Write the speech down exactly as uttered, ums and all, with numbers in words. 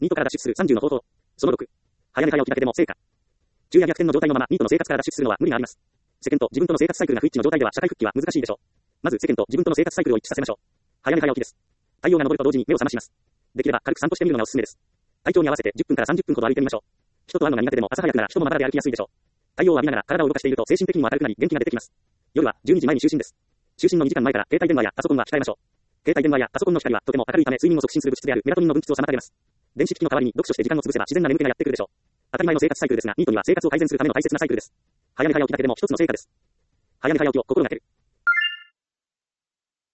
ニートから脱出するさんじゅうの方法。そのろく。早寝早起きだけでも成果。昼夜逆転の状態のままニートの生活から脱出するのは無理があります。世間と自分との生活サイクルが不一致の状態では社会復帰は難しいでしょう。まず世間と自分との生活サイクルを一致させましょう。早寝早起きです。太陽が昇ると同時に目を覚まします。できれば軽く散歩してみるのがおすすめです。体調に合わせてじゅっぷんからさんじゅっぷんほど歩いてみましょう。人と会うのが苦手でも朝早くなら人もまばらで歩きやすいでしょう。太陽を浴びながら体を動かしていると精神的にも明るくなり元気が出てきます。夜はじゅうにじまえに就寝です。就寝のにじかんまえから携帯電話やパソコンは控えましょう。携帯電話やパソコンの光はとても明るいため睡眠を促進する物質であるメラトニンの分泌を妨げます。電子機器の代わりに読書して時間を潰せば自然な眠気がやってくるでしょう。当たり前の生活サイクルですが、ニートには生活を改善するための大切なサイクルです。早寝早起きだけでも一つの成果です。早寝早起きを心がける。